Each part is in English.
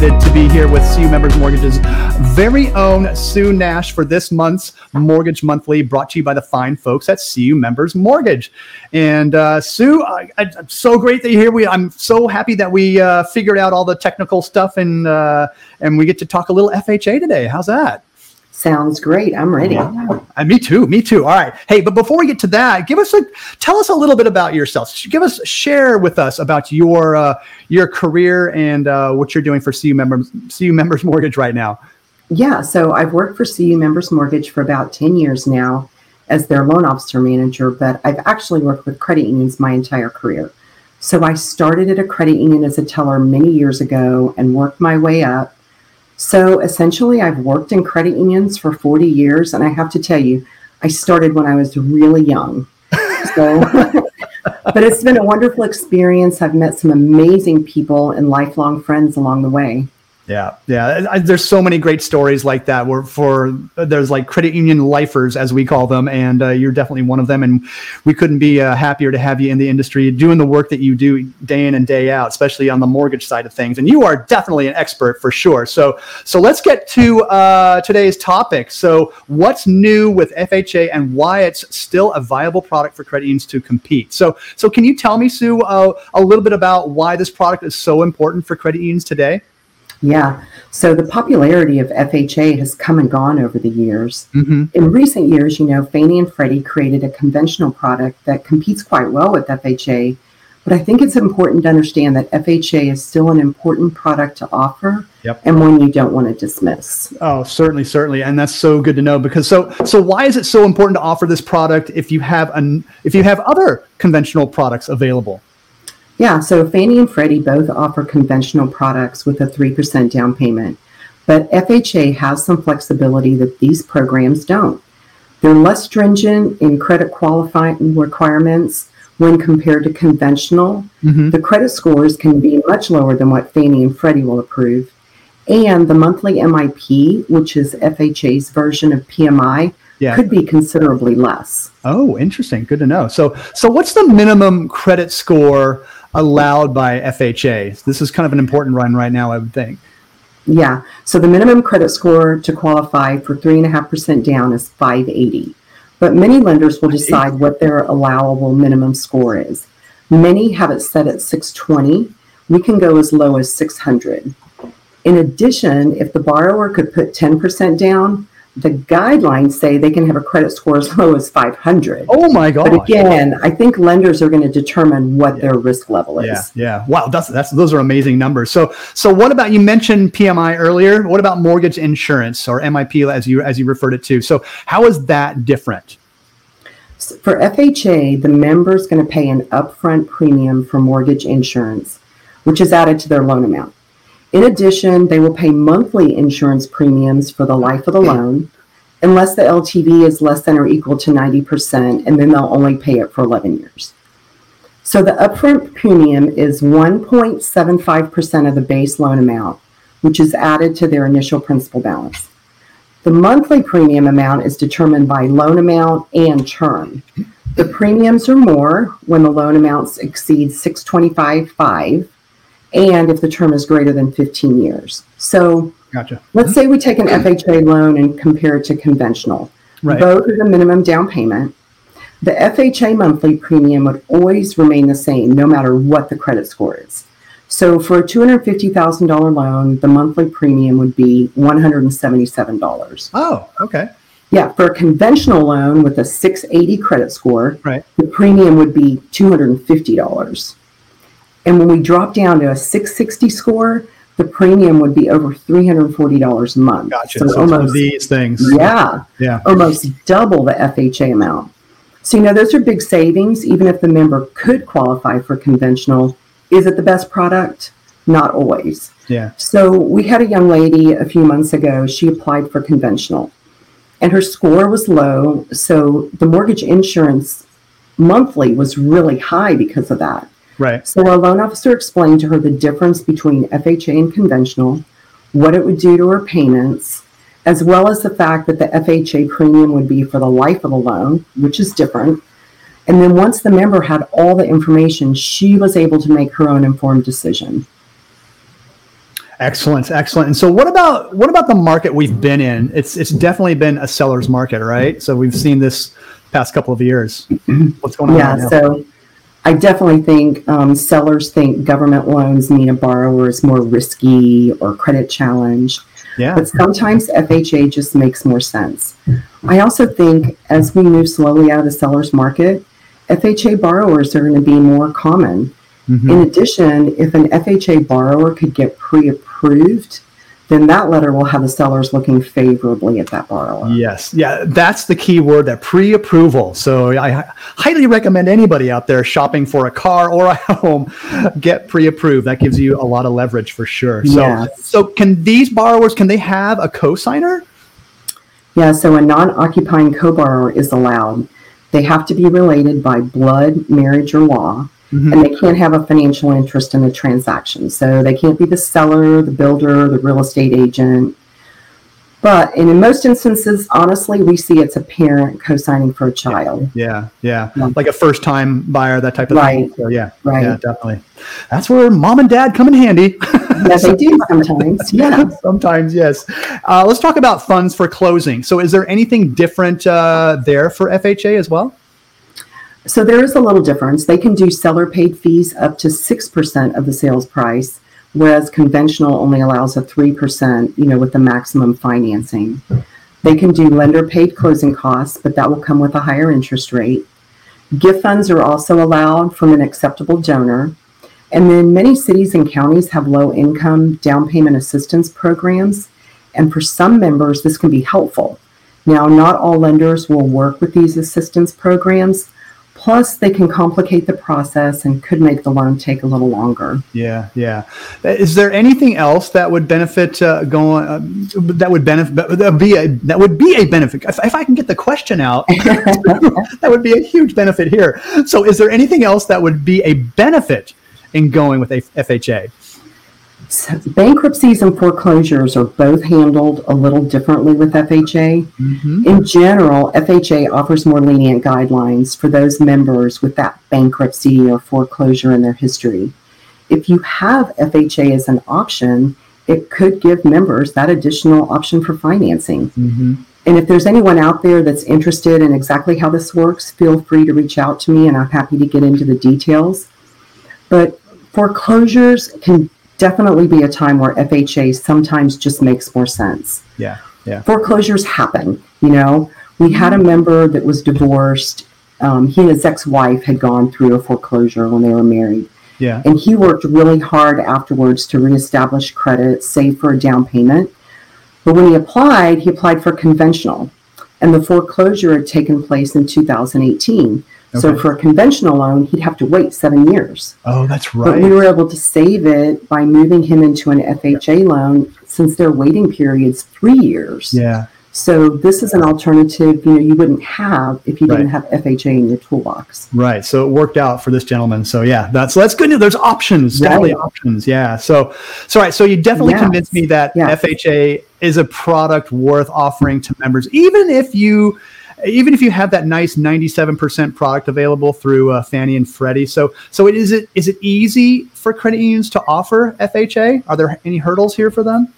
excited to be here with CU Members Mortgage's very own Sue Nash for this month's Mortgage Monthly, brought to you by the fine folks at CU Members Mortgage. And Sue, it's so great that you're here. I'm so happy that we figured out all the technical stuff and we get to talk a little FHA today. How's that? Sounds great. I'm ready. Yeah. Me too. All right. Hey, but before we get to that, tell us a little bit about yourself. Share with us about your career and what you're doing for CU Members Mortgage right now. Yeah. So I've worked for CU Members Mortgage for about 10 years now as their loan officer manager, but I've actually worked with credit unions my entire career. So I started at a credit union as a teller many years ago and worked my way up. So essentially, I've worked in credit unions for 40 years, and I have to tell you, I started when I was really young. But it's been a wonderful experience. I've met some amazing people and lifelong friends along the way. Yeah. There's so many great stories like that there's like credit union lifers, as we call them, and you're definitely one of them. And we couldn't be happier to have you in the industry doing the work that you do day in and day out, especially on the mortgage side of things. And you are definitely an expert for sure. So let's get to today's topic. So what's new with FHA and why it's still a viable product for credit unions to compete? So can you tell me, Sue, a little bit about why this product is so important for credit unions today? Yeah. So the popularity of FHA has come and gone over the years. Mm-hmm. In recent years, Fannie and Freddie created a conventional product that competes quite well with FHA. But I think it's important to understand that FHA is still an important product to offer. Yep. And one you don't want to dismiss. Oh, certainly. And that's so good to know, because so why is it so important to offer this product if you have other conventional products available? Yeah, so Fannie and Freddie both offer conventional products with a 3% down payment, but FHA has some flexibility that these programs don't. They're less stringent in credit qualifying requirements when compared to conventional. Mm-hmm. The credit scores can be much lower than what Fannie and Freddie will approve, and the monthly MIP, which is FHA's version of PMI, could be considerably less. Oh, interesting. Good to know. So what's the minimum credit score allowed by FHA? This is kind of an important one right now, I would think. Yeah. So the minimum credit score to qualify for 3.5% down is 580. But many lenders will decide what their allowable minimum score is. Many have it set at 620. We can go as low as 600. In addition, if the borrower could put 10% down, the guidelines say they can have a credit score as low as 500. Oh my God! But again, I think lenders are going to determine what their risk level is. Yeah. Wow, those are amazing numbers. So what about, you mentioned PMI earlier? What about mortgage insurance, or MIP as you referred it to? So how is that different? For FHA, the member is going to pay an upfront premium for mortgage insurance, which is added to their loan amount. In addition, they will pay monthly insurance premiums for the life of the loan, unless the LTV is less than or equal to 90%, and then they'll only pay it for 11 years. So the upfront premium is 1.75% of the base loan amount, which is added to their initial principal balance. The monthly premium amount is determined by loan amount and term. The premiums are more when the loan amounts exceed $625,500, and if the term is greater than 15 years. So Gotcha. Let's say we take an FHA loan and compare it to conventional. Right. Both are the minimum down payment. The FHA monthly premium would always remain the same no matter what the credit score is. So for a $250,000 loan, the monthly premium would be $177. Oh, okay. Yeah, for a conventional loan with a 680 credit score, right, the premium would be $250. And when we drop down to a 660 score, the premium would be over $340 a month. Gotcha. So almost these things. Yeah. Almost double the FHA amount. So, those are big savings, even if the member could qualify for conventional. Is it the best product? Not always. Yeah. So we had a young lady a few months ago. She applied for conventional, and her score was low. So the mortgage insurance monthly was really high because of that. Right. So our loan officer explained to her the difference between FHA and conventional, what it would do to her payments, as well as the fact that the FHA premium would be for the life of the loan, which is different. And then once the member had all the information, she was able to make her own informed decision. Excellent, excellent. And so what about the market we've been in? It's definitely been a seller's market, right? So we've seen this past couple of years. What's going on right now? So I definitely think sellers think government loans mean a borrower is more risky or credit challenged. Yeah. But sometimes FHA just makes more sense. I also think as we move slowly out of the seller's market, FHA borrowers are going to be more common. Mm-hmm. In addition, if an FHA borrower could get pre-approved, then that letter will have the sellers looking favorably at that borrower. Yes. Yeah, that's the key word, that pre-approval. So I highly recommend anybody out there shopping for a car or a home, get pre-approved. That gives you a lot of leverage for sure. So can these borrowers, can they have a co-signer? Yeah, so a non-occupying co-borrower is allowed. They have to be related by blood, marriage, or law. Mm-hmm. And they can't have a financial interest in the transaction. So they can't be the seller, the builder, the real estate agent. But in most instances, honestly, we see it's a parent co-signing for a child. Yeah. Like a first-time buyer, that type of thing. So yeah, definitely. That's where mom and dad come in handy. Yeah, they do sometimes. Yeah. Sometimes, yes. Let's talk about funds for closing. So is there anything different there for FHA as well? So there is a little difference. They can do seller paid fees up to 6% of the sales price, whereas conventional only allows a 3%, with the maximum financing. They can do lender paid closing costs, but that will come with a higher interest rate. Gift funds are also allowed from an acceptable donor. And then many cities and counties have low income down payment assistance programs. And for some members, this can be helpful. Now, not all lenders will work with these assistance programs. Plus, they can complicate the process and could make the loan take a little longer. Yeah. Is there anything else that would benefit that would be a benefit? If I can get the question out, that would be a huge benefit here. So, is there anything else that would be a benefit in going with a FHA? So bankruptcies and foreclosures are both handled a little differently with FHA. Mm-hmm. In general, FHA offers more lenient guidelines for those members with that bankruptcy or foreclosure in their history. If you have FHA as an option, it could give members that additional option for financing. Mm-hmm. And if there's anyone out there that's interested in exactly how this works, feel free to reach out to me and I'm happy to get into the details. But foreclosures can definitely be a time where FHA sometimes just makes more sense. Yeah. Foreclosures happen. We had a member that was divorced. He and his ex-wife had gone through a foreclosure when they were married. Yeah. And he worked really hard afterwards to reestablish credit, save for a down payment. But when he applied for conventional. And the foreclosure had taken place in 2018. Okay. So for a conventional loan, he'd have to wait 7 years. Oh, that's right. But we were able to save it by moving him into an FHA loan since their waiting period's 3 years. Yeah. So this is an alternative, you wouldn't have if you didn't have FHA in your toolbox. Right. So it worked out for this gentleman. So yeah, that's good news. There's options, definitely options. Yeah. So you definitely convinced me that FHA is a product worth offering to members, even if you have that nice 97% product available through Fannie and Freddie. So is it easy for credit unions to offer FHA? Are there any hurdles here for them?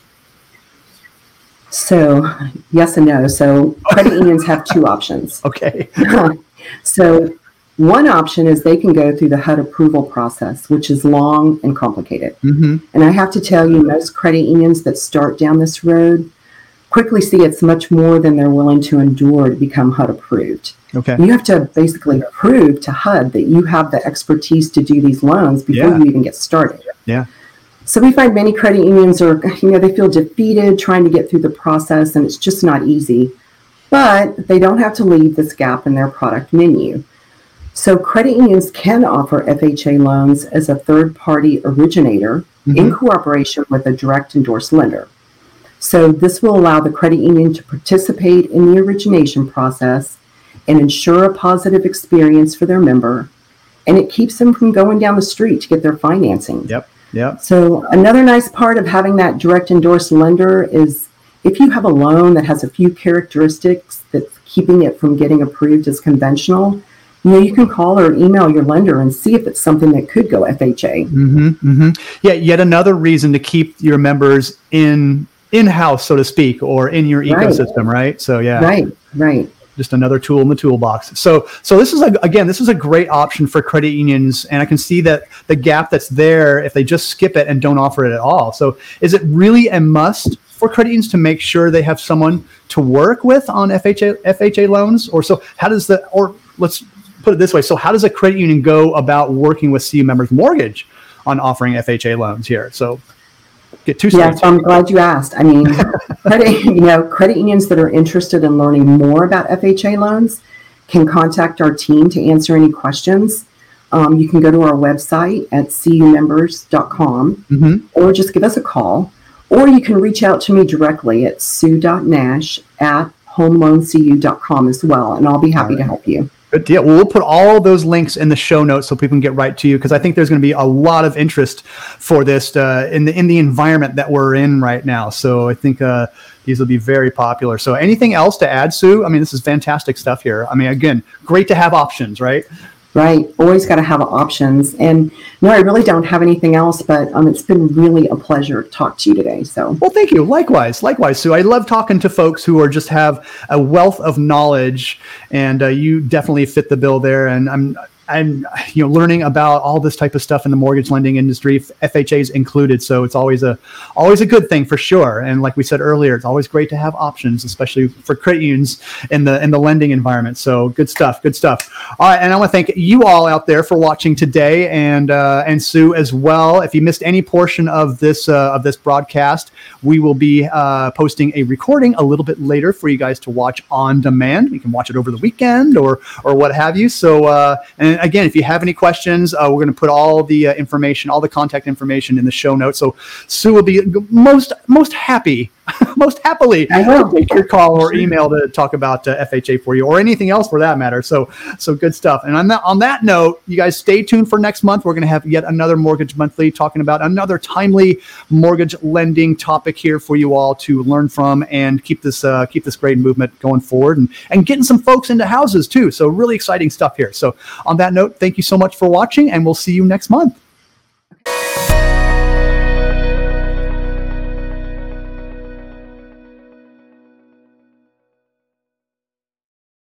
So yes and no. So credit unions have two options. Okay. So one option is they can go through the HUD approval process, which is long and complicated. Mm-hmm. And I have to tell you, most credit unions that start down this road quickly see it's much more than they're willing to endure to become HUD approved. Okay. You have to basically prove to HUD that you have the expertise to do these loans before you even get started. Yeah. So we find many credit unions they feel defeated trying to get through the process, and it's just not easy. But they don't have to leave this gap in their product menu. So credit unions can offer FHA loans as a third-party originator in cooperation with a direct endorsed lender. So this will allow the credit union to participate in the origination process and ensure a positive experience for their member, and it keeps them from going down the street to get their financing. Yep. So another nice part of having that direct endorsed lender is if you have a loan that has a few characteristics that's keeping it from getting approved as conventional, You can call or email your lender and see if it's something that could go FHA. Mm-hmm, mm-hmm. Yeah, yet another reason to keep your members in-house, so to speak, or in your ecosystem, right? So yeah, right. Just another tool in the toolbox. So this is a great option for credit unions, and I can see that the gap that's there if they just skip it and don't offer it at all. So is it really a must for credit unions to make sure they have someone to work with on FHA loans, or let's put it this way. So how does a credit union go about working with CU Members Mortgage on offering FHA loans here? So get two sides. Yeah, so I'm glad you asked. I mean, credit unions that are interested in learning more about FHA loans can contact our team to answer any questions. You can go to our website at cumembers.com or just give us a call, or you can reach out to me directly at sue.nash@homeloancu.com as well, and I'll be happy to help you. Good deal. Well, we'll put all those links in the show notes so people can get right to you, because I think there's going to be a lot of interest for this in the environment that we're in right now. So I think these will be very popular. So anything else to add, Sue? I mean, this is fantastic stuff here. I mean, again, great to have options, right? Right. Always got to have options. And no, I really don't have anything else, but it's been really a pleasure to talk to you today. So, well, thank you. Likewise, Sue. I love talking to folks who are just have a wealth of knowledge, and you definitely fit the bill there. And I'm learning about all this type of stuff in the mortgage lending industry, FHA's included. So it's always a good thing for sure. And like we said earlier, it's always great to have options, especially for credit unions in the lending environment. So good stuff. All right, and I want to thank you all out there for watching today, and Sue as well. If you missed any portion of this broadcast, we will be posting a recording a little bit later for you guys to watch on demand. You can watch it over the weekend or what have you. So and again, if you have any questions, we're going to put all the information, all the contact information in the show notes. So Sue will be most happily take your call or email to talk about FHA for you, or anything else for that matter. So good stuff. And on that note, you guys stay tuned for next month. We're going to have yet another Mortgage Monthly talking about another timely mortgage lending topic here for you all to learn from and keep this great movement going forward and getting some folks into houses too. So really exciting stuff here. So on that note, thank you so much for watching, and we'll see you next month.